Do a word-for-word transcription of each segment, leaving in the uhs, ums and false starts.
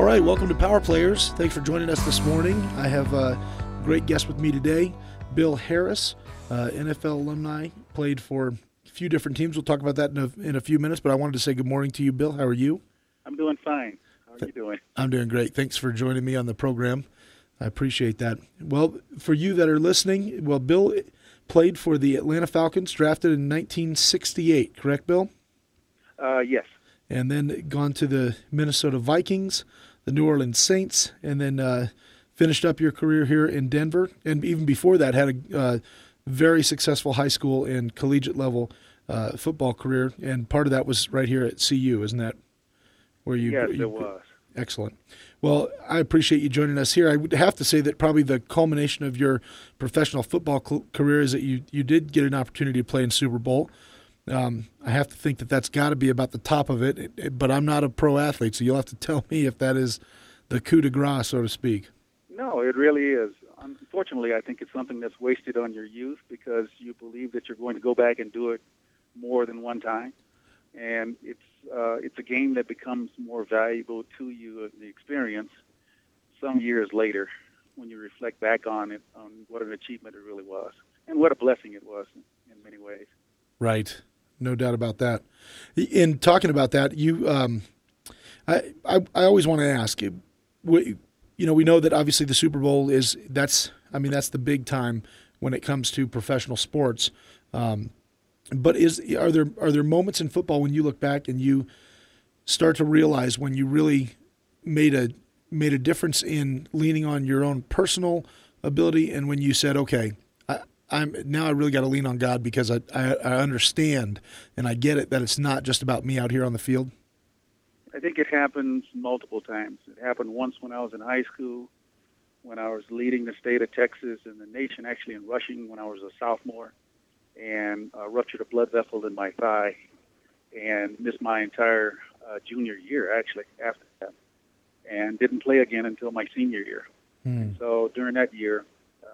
All right, welcome to Power Players. Thanks for joining us this morning. I have a great guest with me today, Bill Harris, uh, N F L alumni, played for a few different teams. We'll talk about that in a, in a few minutes, but I wanted to say good morning to you, Bill. How are you? I'm doing fine. How are you doing? I'm doing great. Thanks for joining me on the program. I appreciate that. Well, for you that are listening, well, Bill played for the Atlanta Falcons, drafted in nineteen sixty-eight, correct, Bill? Uh, yes. And then gone to the Minnesota Vikings, the New Orleans Saints, and then uh, finished up your career here in Denver. And even before that, had a uh, very successful high school and collegiate level uh, football career. And part of that was right here at C U, isn't that where you? Yes, you, it was. Excellent. Well, I appreciate you joining us here. I would have to say that probably the culmination of your professional football cl- career is that you, you did get an opportunity to play in Super Bowl. Um, I have to think that that's got to be about the top of it, it, it, but I'm not a pro athlete, so you'll have to tell me if that is the coup de grace, so to speak. No, it really is. Unfortunately, I think it's something that's wasted on your youth because you believe that you're going to go back and do it more than one time. And it's uh, it's a game that becomes more valuable to you in the experience some years later when you reflect back on it, on what an achievement it really was and what a blessing it was in, in many ways. Right. No doubt about that. In talking about that, you, um, I, I, I always want to ask, we, you know, we know that obviously the Super Bowl is, that's, I mean, that's the big time when it comes to professional sports. Um, but is, are there, are there moments in football when you look back and you start to realize when you really made a, made a difference in leaning on your own personal ability and when you said, okay, I'm now I really got to lean on God because I, I I understand and I get it that it's not just about me out here on the field? I think it happens multiple times. It happened once when I was in high school, when I was leading the state of Texas and the nation actually in rushing when I was a sophomore, and uh, ruptured a blood vessel in my thigh and missed my entire uh, junior year actually after that, and didn't play again until my senior year. Hmm. So during that year,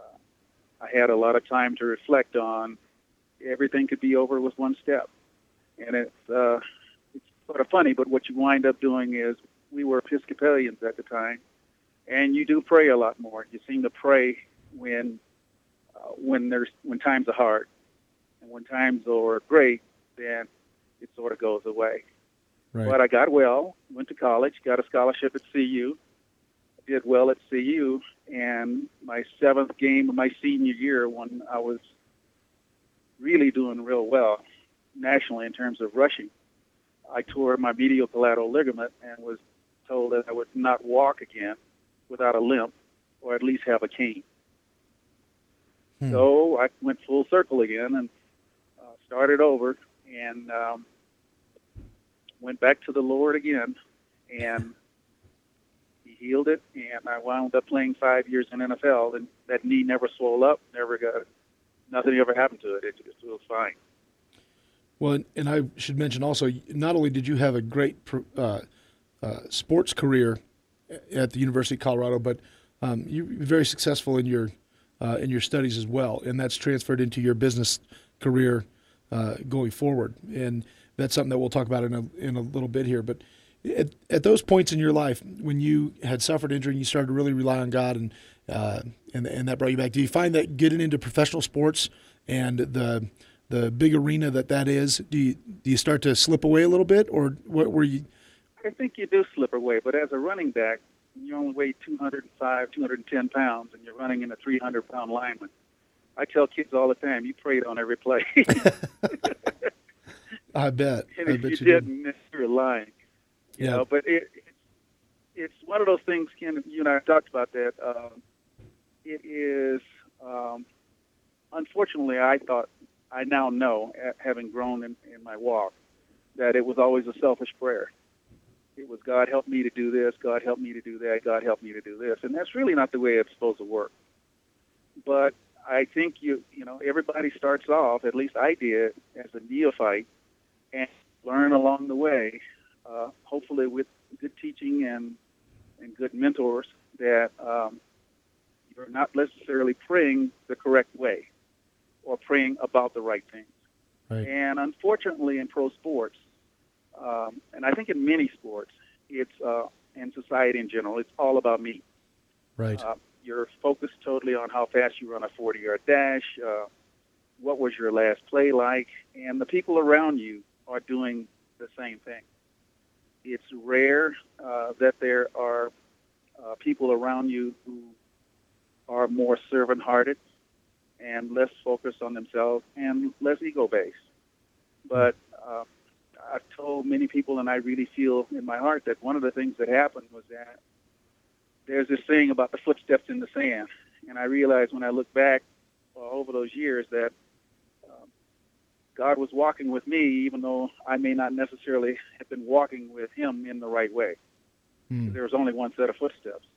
I had a lot of time to reflect on everything could be over with one step. And it's, uh, it's sort of funny, but what you wind up doing is we were Episcopalians at the time, and you do pray a lot more. You seem to pray when uh, when there's when times are hard. And when times are great, then it sort of goes away. Right. But I got well, went to college, got a scholarship at C U, did well at C U, and my seventh game of my senior year, when I was really doing real well nationally in terms of rushing, I tore my medial collateral ligament and was told that I would not walk again without a limp or at least have a cane. Hmm. So I went full circle again and uh, started over and um, went back to the Lord again and healed it, and I wound up playing five years in N F L, and that knee never swelled up, never got, nothing ever happened to it. It just was fine. Well, and I should mention also, not only did you have a great uh, uh, sports career at the University of Colorado, but um, you were very successful in your uh, in your studies as well, and that's transferred into your business career uh, going forward. And that's something that we'll talk about in a in a little bit here, but. At, at those points in your life when you had suffered injury and you started to really rely on God and uh, and and that brought you back, do you find that getting into professional sports and the the big arena that that is, do you do you start to slip away a little bit, or what were you? I think you do slip away, but as a running back, you only weigh two hundred five, two hundred ten pounds, and you're running in a three hundred pound lineman. I tell kids all the time, you prayed on every play. I bet. And I if bet you, you didn't, did. you're lying. You yeah. know, but it, it, it's one of those things, Ken, you and I have talked about that. Um, it is, um, unfortunately, I thought, I now know, having grown in, in my walk, that it was always a selfish prayer. It was, God, help me to do this, God, help me to do that, God, help me to do this. And that's really not the way it's supposed to work. But I think, you you know, everybody starts off, at least I did, as a neophyte, and learn along the way, uh, hopefully with good teaching and, and good mentors, that um, you're not necessarily praying the correct way or praying about the right things. Right. And unfortunately in pro sports, um, and I think in many sports, it's uh, and society in general, it's all about me. Right. Uh, you're focused totally on how fast you run a forty-yard dash, uh, what was your last play like, and the people around you are doing the same thing. It's rare uh, that there are uh, people around you who are more servant-hearted and less focused on themselves and less ego-based. But uh, I've told many people, and I really feel in my heart, that one of the things that happened was that there's this saying about the footsteps in the sand. And I realized when I look back uh, over those years that um, God was walking with me, even though I may not necessarily have been walking with him in the right way. Hmm. There was only one set of footsteps.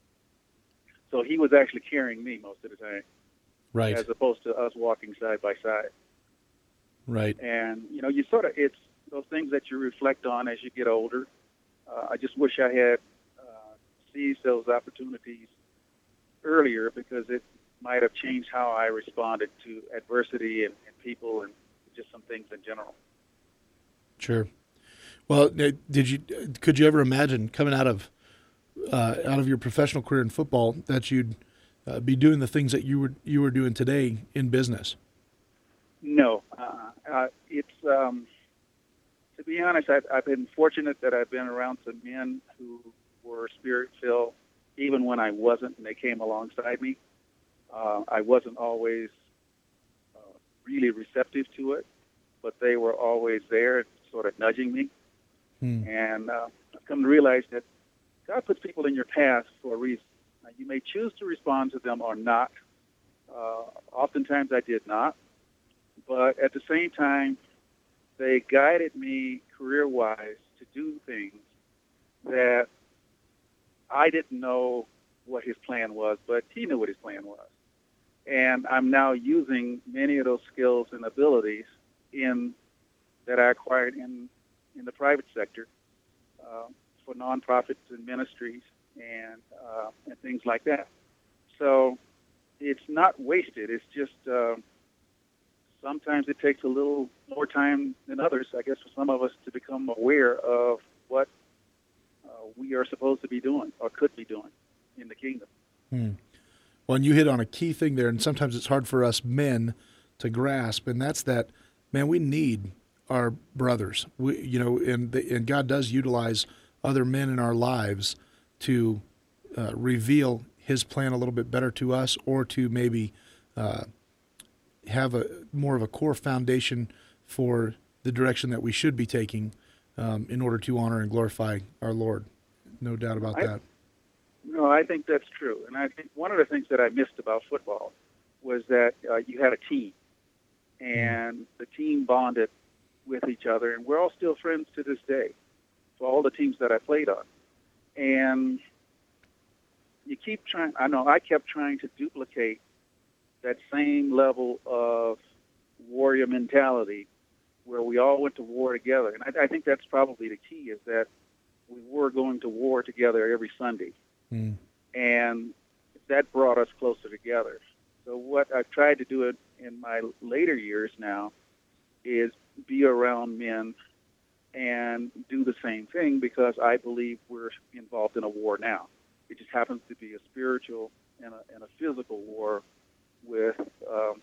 So he was actually carrying me most of the time, Right. as opposed to us walking side by side. Right. And, you know, you sort of, it's those things that you reflect on as you get older. Uh, I just wish I had uh, seized those opportunities earlier, because it might have changed how I responded to adversity and, and people and just some things in general. Sure. Well, did you, could you ever imagine coming out of, uh, out of your professional career in football that you'd uh, be doing the things that you were, you were doing today in business? No, uh, uh, it's, um, to be honest, I've, I've been fortunate that I've been around some men who were spirit-filled, even when I wasn't, and they came alongside me. Uh, I wasn't always uh, really receptive to it, but they were always there, sort of nudging me. Hmm. And uh, I've come to realize that God puts people in your path for a reason. Now, you may choose to respond to them or not. Uh, oftentimes I did not. But at the same time, they guided me career-wise to do things that I didn't know what his plan was, but he knew what his plan was. And I'm now using many of those skills and abilities in that I acquired in, in the private sector uh, for nonprofits and ministries and, uh, and things like that. So it's not wasted. It's just... Uh, Sometimes it takes a little more time than others, I guess, for some of us to become aware of what uh, we are supposed to be doing or could be doing in the kingdom. Hmm. Well, and you hit on a key thing there, and sometimes it's hard for us men to grasp, and that's that, man, we need our brothers. We, you know, and the, and God does utilize other men in our lives to uh, reveal his plan a little bit better to us, or to maybe uh, have a more of a core foundation for the direction that we should be taking um, in order to honor and glorify our Lord. No doubt about I, that. No, I think that's true. And I think one of the things that I missed about football was that uh, you had a team, and mm. the team bonded with each other, and we're all still friends to this day for all the teams that I played on. And you keep trying, I know I kept trying to duplicate that same level of warrior mentality where we all went to war together. And I, I think that's probably the key, is that we were going to war together every Sunday. Mm. And that brought us closer together. So what I've tried to do it in my later years now is be around men and do the same thing, because I believe we're involved in a war now. It just happens to be a spiritual and a, and a physical war with, um,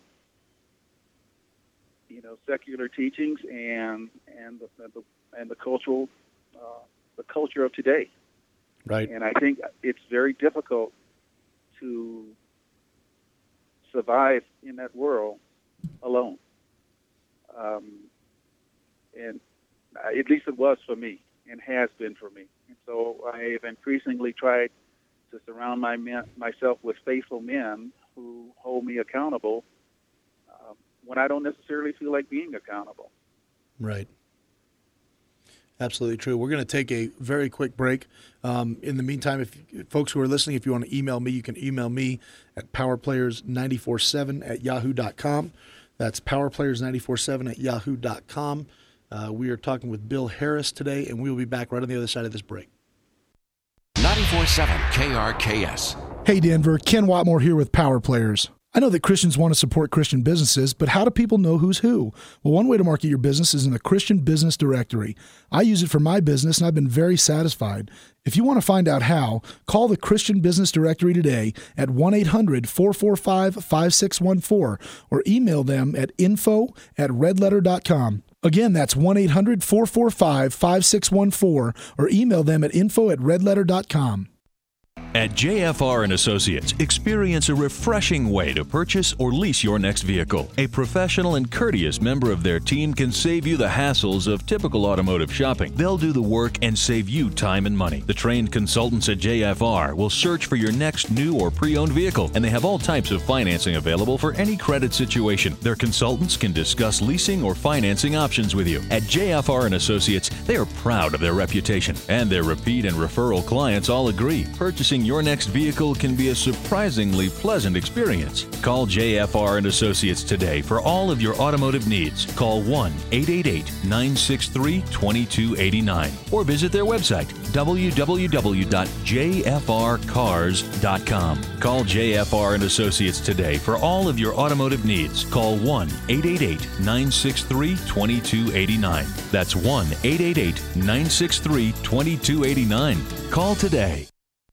you know, secular teachings and and the, the and the cultural uh, the culture of today. Right. And I think it's very difficult to survive in that world alone. Um, and at least it was for me, and has been for me. And so I have increasingly tried to surround my men, myself with faithful men who hold me accountable um, when I don't necessarily feel like being accountable. Right. Absolutely true. We're going to take a very quick break. Um, in the meantime, if, if folks who are listening, if you want to email me, you can email me at powerplayers nine four seven at yahoo dot com. That's powerplayers nine four seven at yahoo dot com. Uh, we are talking with Bill Harris today, and we will be back right on the other side of this break. ninety-four point seven K R K S. Hey Denver, Ken Watmore here with Power Players. I know that Christians want to support Christian businesses, but how do people know who's who? Well, one way to market your business is in the Christian Business Directory. I use it for my business, and I've been very satisfied. If you want to find out how, call the Christian Business Directory today at one eight hundred four four five five six one four or email them at info at redletter dot com. Again, that's one eight hundred four four five five six one four or email them at info at redletter dot com. At J F R and Associates, experience a refreshing way to purchase or lease your next vehicle. A professional and courteous member of their team can save you the hassles of typical automotive shopping. They'll do the work and save you time and money. The trained consultants at J F R will search for your next new or pre-owned vehicle, and they have all types of financing available for any credit situation. Their consultants can discuss leasing or financing options with you. At J F R and Associates, they are proud of their reputation, and their repeat and referral clients all agree. Purchasing your next vehicle can be a surprisingly pleasant experience. Call J F R and Associates today for all of your automotive needs. Call one eight eight eight nine six three two two eight nine or visit their website w w w dot j f r cars dot com. Call J F R and Associates today for all of your automotive needs. Call one eight eight eight nine six three two two eight nine. That's one eight eight eight nine six three two two eight nine. Call today.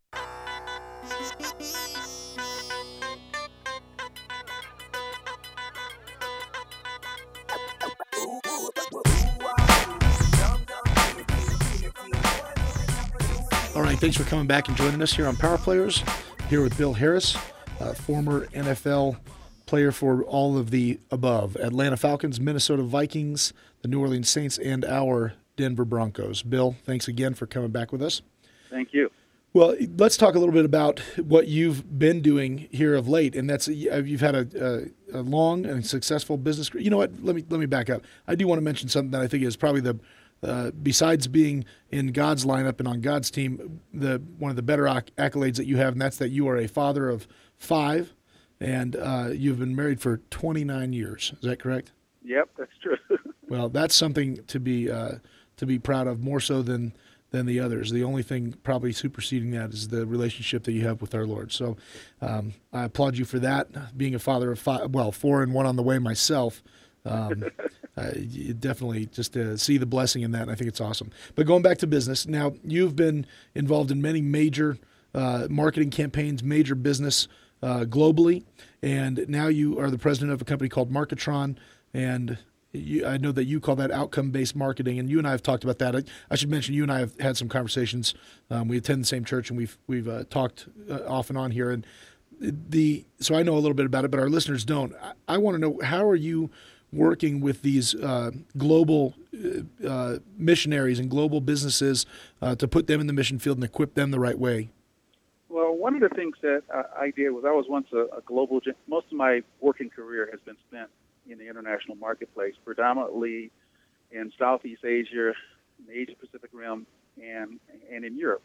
All right, thanks for coming back and joining us here on Power Players. Here with Bill Harris, uh, former N F L player for all of the above: Atlanta Falcons, Minnesota Vikings, the New Orleans Saints, and our Denver Broncos. Bill, thanks again for coming back with us. Thank you. Well, let's talk a little bit about what you've been doing here of late, and that's you've had a, a, a long and successful business. You know what? Let me let me back up. I do want to mention something that I think is probably the Uh, besides being in God's lineup and on God's team, the one of the better acc- accolades that you have, and that's that you are a father of five, and uh, you've been married for twenty-nine years. Is that correct? Yep, that's true. Well, that's something to be uh, to be proud of, more so than than the others. The only thing probably superseding that is the relationship that you have with our Lord. So um, I applaud you for that. Being a father of five, well, four and one on the way myself. Um, uh, you definitely just uh, see the blessing in that, and I think it's awesome. But going back to business, now you've been involved in many major uh, marketing campaigns, major business uh, globally, and now you are the president of a company called Marketron, and you, I know that you call that outcome-based marketing, and you and I have talked about that. I, I should mention you and I have had some conversations. Um, we attend the same church, and we've we've uh, talked uh, off and on here, and the so I know a little bit about it, but our listeners don't. I, I want to know, how are you working with these uh, global uh, missionaries and global businesses uh, to put them in the mission field and equip them the right way? Well, one of the things that I, I did was I was once a, a global, most of my working career has been spent in the international marketplace, predominantly in Southeast Asia, the Asia-Pacific Rim, and, and in Europe.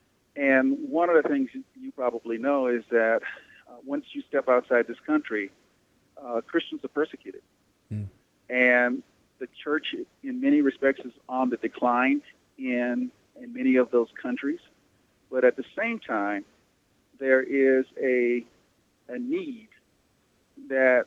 And one of the things you probably know is that uh, once you step outside this country, uh, Christians are persecuted. Mm. And the church, in many respects, is on the decline in, in many of those countries. But at the same time, there is a, a need that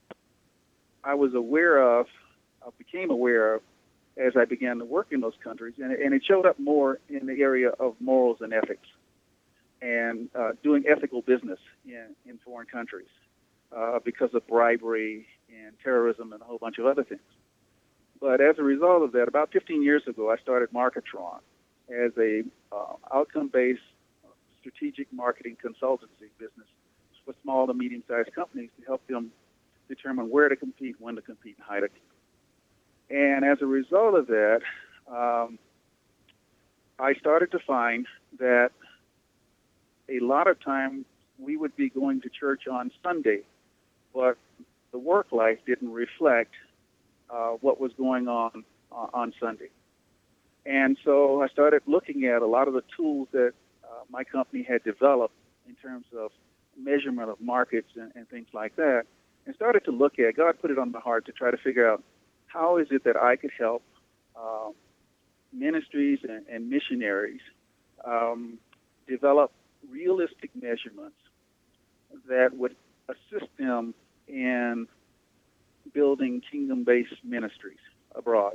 I was aware of, I became aware of, as I began to work in those countries, and, and it showed up more in the area of morals and ethics and uh, doing ethical business in, in foreign countries uh, because of bribery and terrorism and a whole bunch of other things. But as a result of that, about fifteen years ago, I started Marketron as a uh, outcome-based strategic marketing consultancy business for small to medium-sized companies to help them determine where to compete, when to compete, and how to compete. And as a result of that, um, I started to find that a lot of times we would be going to church on Sunday, but the work life didn't reflect uh, what was going on uh, on Sunday. And so I started looking at a lot of the tools that uh, my company had developed in terms of measurement of markets and, and things like that, and started to look at, God put it on my heart to try to figure out, how is it that I could help uh, ministries and, and missionaries um, develop realistic measurements that would assist them in building kingdom-based ministries abroad.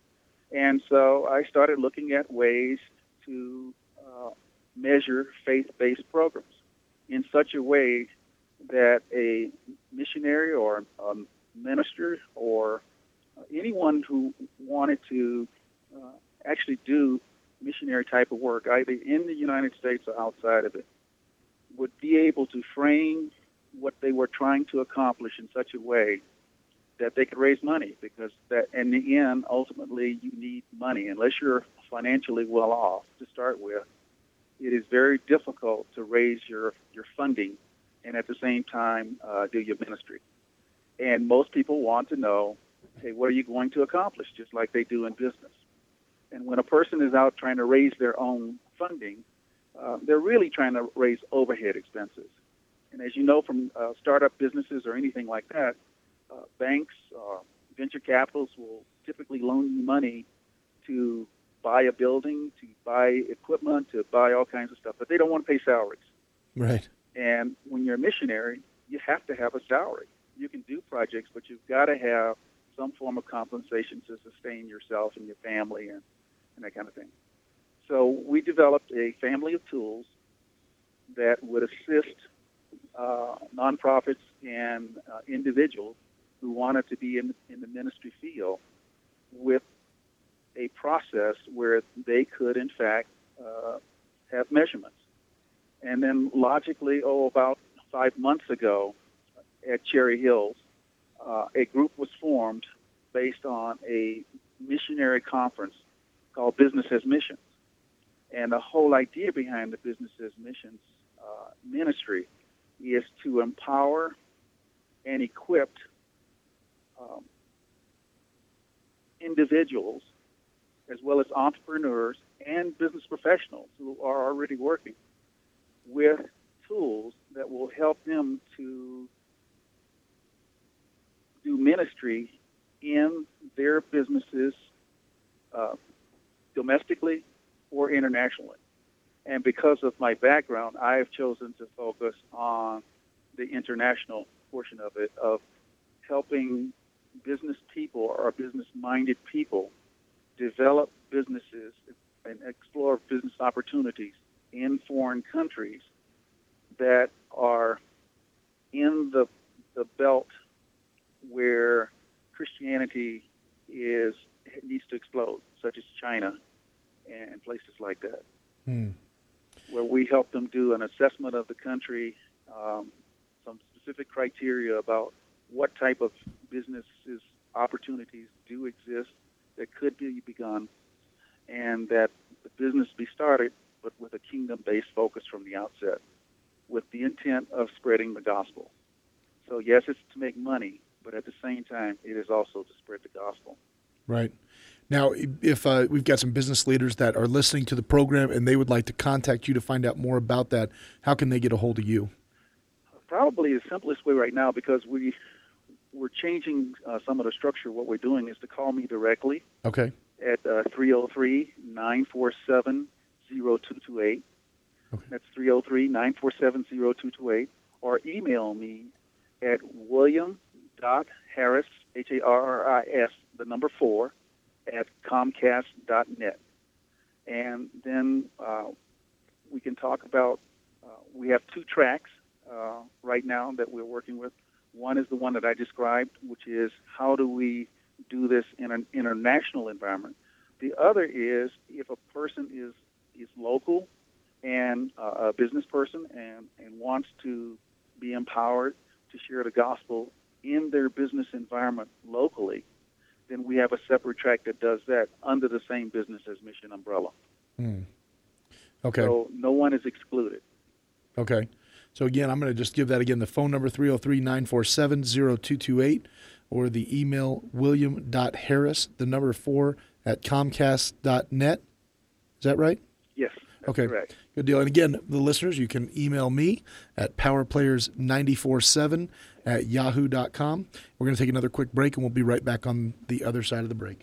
And so I started looking at ways to uh, measure faith-based programs in such a way that a missionary or a minister or anyone who wanted to uh, actually do missionary type of work, either in the United States or outside of it, would be able to frame what they were trying to accomplish in such a way that they could raise money, because that in the end, ultimately, you need money. Unless you're financially well off to start with, it is very difficult to raise your, your funding and at the same time uh, do your ministry. And most people want to know, hey, what are you going to accomplish, just like they do in business. And when a person is out trying to raise their own funding, uh, they're really trying to raise overhead expenses. And as you know from uh, startup businesses or anything like that, uh, banks, uh, venture capitals will typically loan you money to buy a building, to buy equipment, to buy all kinds of stuff, but they don't want to pay salaries. Right. And when you're a missionary, you have to have a salary. You can do projects, but you've got to have some form of compensation to sustain yourself and your family and, and that kind of thing. So we developed a family of tools that would assist uh, nonprofits and uh, individuals who wanted to be in, in the ministry field with a process where they could, in fact, uh, have measurements. And then logically, oh, about five months ago at Cherry Hills, uh, a group was formed based on a missionary conference called Business as Missions. And the whole idea behind the Business as Missions uh, ministry is to empower and equip um, individuals as well as entrepreneurs and business professionals who are already working with tools that will help them to do ministry in their businesses uh, domestically or internationally. And because of my background, I have chosen to focus on the international portion of it, of helping business people or business-minded people develop businesses and explore business opportunities in foreign countries that are in the the belt where Christianity is needs to explode, such as China and places like that, hmm. where we help them do an assessment of the country, um, some specific criteria about what type of businesses opportunities do exist that could be begun, and that the business be started, but with a kingdom-based focus from the outset, with the intent of spreading the gospel. So yes, it's to make money, but at the same time, it is also to spread the gospel. Right. Now, if uh, we've got some business leaders that are listening to the program and they would like to contact you to find out more about that, how can they get a hold of you? Probably the simplest way right now, because we, we're changing uh, some of the structure. What we're doing is to call me directly. Okay. At uh, three oh three, nine four seven, oh two two eight. Okay. That's three oh three, nine four seven, oh two two eight. Or email me at william.harris, H A R R I S, the number four, at comcast dot net. And then uh, we can talk about, uh, we have two tracks uh, right now that we're working with. One is the one that I described, which is how do we do this in an international environment. The other is if a person is, is local and uh, a business person and, and wants to be empowered to share the gospel in their business environment locally, then we have a separate track that does that under the same Business as Mission umbrella. Mm. Okay. So no one is excluded. Okay. So again, I'm going to just give that again, the phone number three oh three, nine four seven, oh two two eight, or the email william.harris, the number four, at comcast dot net. Is that right? Yes. That's okay. Correct. Good deal. And again, the listeners, you can email me at powerplayers nine four seven at yahoo dot com. We're going to take another quick break, and we'll be right back on the other side of the break.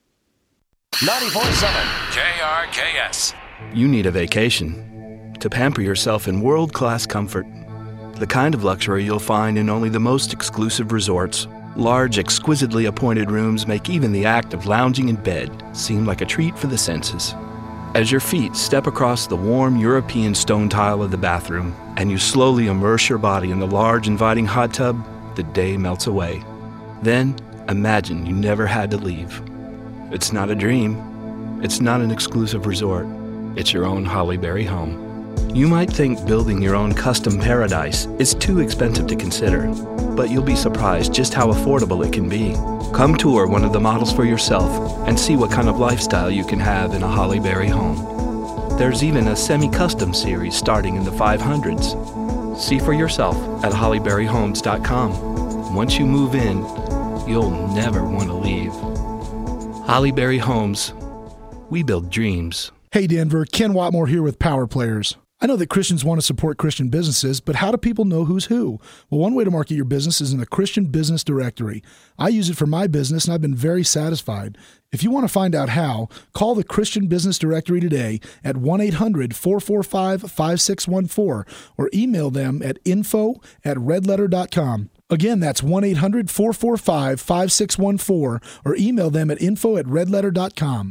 ninety-four point seven K R K S. You need a vacation to pamper yourself in world-class comfort. The kind of luxury you'll find in only the most exclusive resorts. Large, exquisitely appointed rooms make even the act of lounging in bed seem like a treat for the senses. As your feet step across the warm European stone tile of the bathroom and you slowly immerse your body in the large, inviting hot tub, the day melts away. Then, imagine you never had to leave. It's not a dream. It's not an exclusive resort. It's your own Holly Berry home. You might think building your own custom paradise is too expensive to consider, but you'll be surprised just how affordable it can be. Come tour one of the models for yourself and see what kind of lifestyle you can have in a Holly Berry home. There's even a semi-custom series starting in the five hundreds. See for yourself at holly berry homes dot com. Once you move in, you'll never want to leave. Holly Berry Homes. We build dreams. Hey Denver, Ken Watmore here with Power Players. I know that Christians want to support Christian businesses, but how do people know who's who? Well, one way to market your business is in the Christian Business Directory. I use it for my business, and I've been very satisfied. If you want to find out how, call the Christian Business Directory today at one eight hundred four four five five six one four or email them at info at red letter dot com. Again, that's one eight hundred four four five five six one four or email them at info at red letter dot com.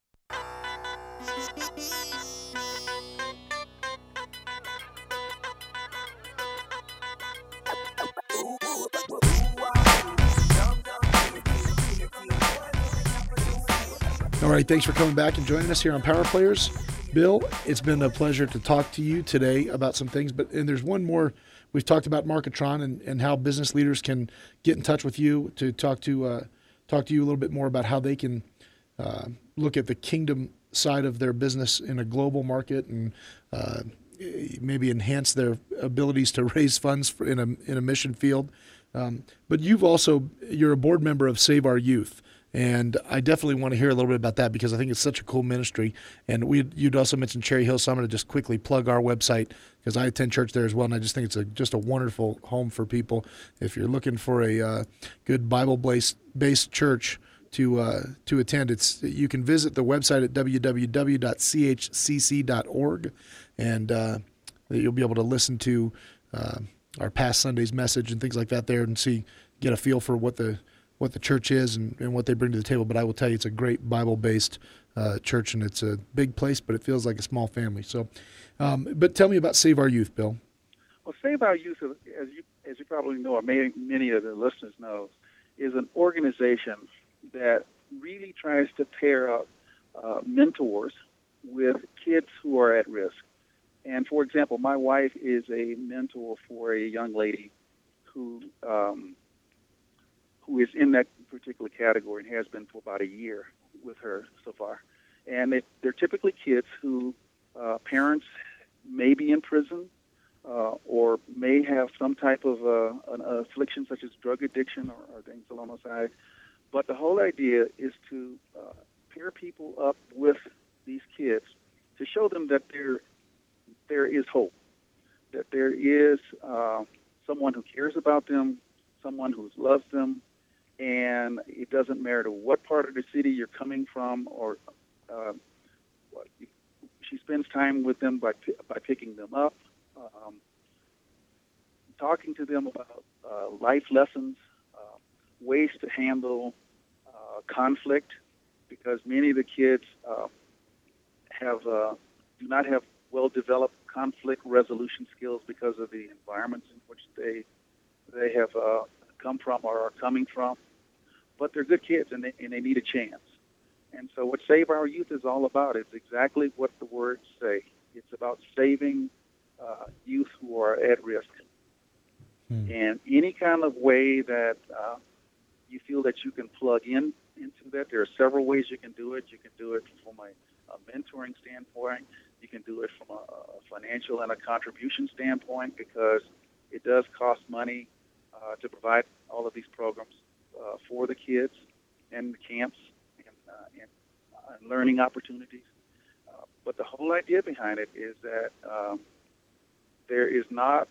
All right, thanks for coming back and joining us here on Power Players. Bill, it's been a pleasure to talk to you today about some things, but and there's one more. We've talked about Marketron and, and how business leaders can get in touch with you to talk to uh, talk to you a little bit more about how they can uh, look at the kingdom side of their business in a global market and uh, maybe enhance their abilities to raise funds for in a in a mission field. Um, but you've also you're a board member of Save Our Youth. And I definitely want to hear a little bit about that because I think it's such a cool ministry. And we you'd also mentioned Cherry Hill, so I'm going to just quickly plug our website because I attend church there as well, and I just think it's a, just a wonderful home for people. If you're looking for a uh, good Bible-based based church to uh, to attend, it's you can visit the website at w w w dot c h c c dot org, and uh, you'll be able to listen to uh, our past Sunday's message and things like that there and see get a feel for what the what the church is and, and what they bring to the table. But I will tell you, it's a great Bible-based uh, church, and it's a big place, but it feels like a small family. So, um, but tell me about Save Our Youth, Bill. Well, Save Our Youth, as you as you probably know, or many, many of the listeners know, is an organization that really tries to pair up uh, mentors with kids who are at risk. And for example, my wife is a mentor for a young lady who um, who is in that particular category and has been for about a year with her so far. And they, they're typically kids who uh, parents may be in prison uh, or may have some type of uh, an affliction such as drug addiction or, or things along those lines. But the whole idea is to uh, pair people up with these kids to show them that there there is hope, that there is uh, someone who cares about them, someone who loves them, and it doesn't matter what part of the city you're coming from, or uh, what, she spends time with them by by picking them up, um, talking to them about uh, life lessons, uh, ways to handle uh, conflict, because many of the kids uh, have uh, do not have well-developed conflict resolution skills because of the environments in which they they have uh, come from or are coming from. But they're good kids, and they, and they need a chance. And so what Save Our Youth is all about is exactly what the words say. It's about saving uh, youth who are at risk. Hmm. And any kind of way that uh, you feel that you can plug in into that, there are several ways you can do it. You can do it from a, a mentoring standpoint. You can do it from a, a financial and a contribution standpoint, because it does cost money uh, to provide all of these programs uh, for the kids and the camps and, uh, and, uh, and learning opportunities. Uh, but the whole idea behind it is that um, there is not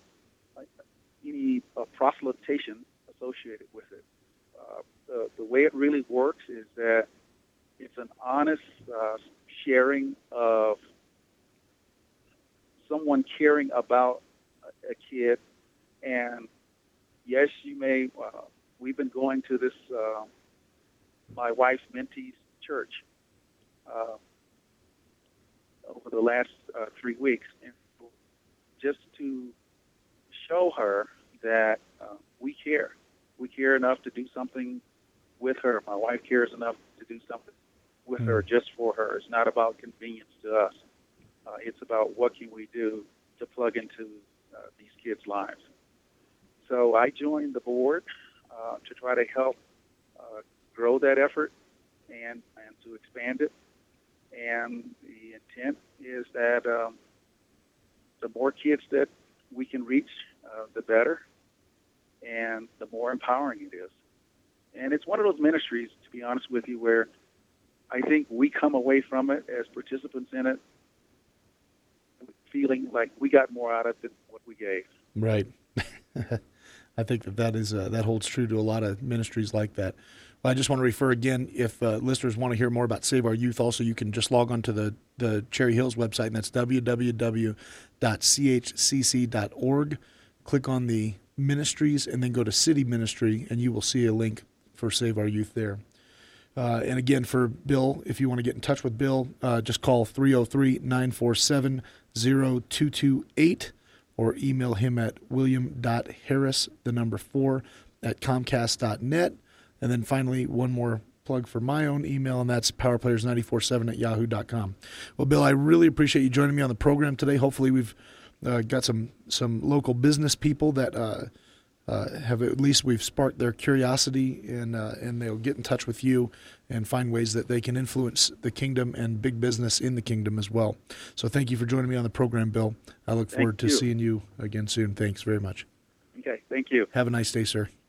any uh, proselytization associated with it. Uh, the, the way it really works is that it's an honest uh, sharing of someone caring about a kid And yes, you may. Uh, we've been going to this uh, my wife's mentee's church uh, over the last uh, three weeks, and just to show her that uh, we care. We care enough to do something with her. My wife cares enough to do something with mm. her, just for her. It's not about convenience to us. Uh, it's about what can we do to plug into uh, these kids' lives. So I joined the board uh, to try to help uh, grow that effort and, and to expand it. And the intent is that um, the more kids that we can reach, uh, the better, and the more empowering it is. And it's one of those ministries, to be honest with you, where I think we come away from it as participants in it feeling like we got more out of it than what we gave. Right. I think that that, is, uh, that holds true to a lot of ministries like that. Well, I just want to refer again, if uh, listeners want to hear more about Save Our Youth, also you can just log on to the, the Cherry Hills website, and that's w w w dot c h c c dot org. Click on the ministries and then go to City Ministry, and you will see a link for Save Our Youth there. Uh, and again, for Bill, if you want to get in touch with Bill, uh, just call three oh three, nine four seven, oh two two eight or email him at william dot harris, the number four, at comcast dot net. And then finally, one more plug for my own email, and that's powerplayers nine four seven at yahoo dot com. Well, Bill, I really appreciate you joining me on the program today. Hopefully we've uh, got some, some local business people that uh, uh, have at least we've sparked their curiosity, and, uh, and they'll get in touch with you and find ways that they can influence the kingdom and big business in the kingdom as well. So thank you for joining me on the program, Bill. I look forward to seeing you again soon. Thanks very much. Okay, thank you. Have a nice day, sir.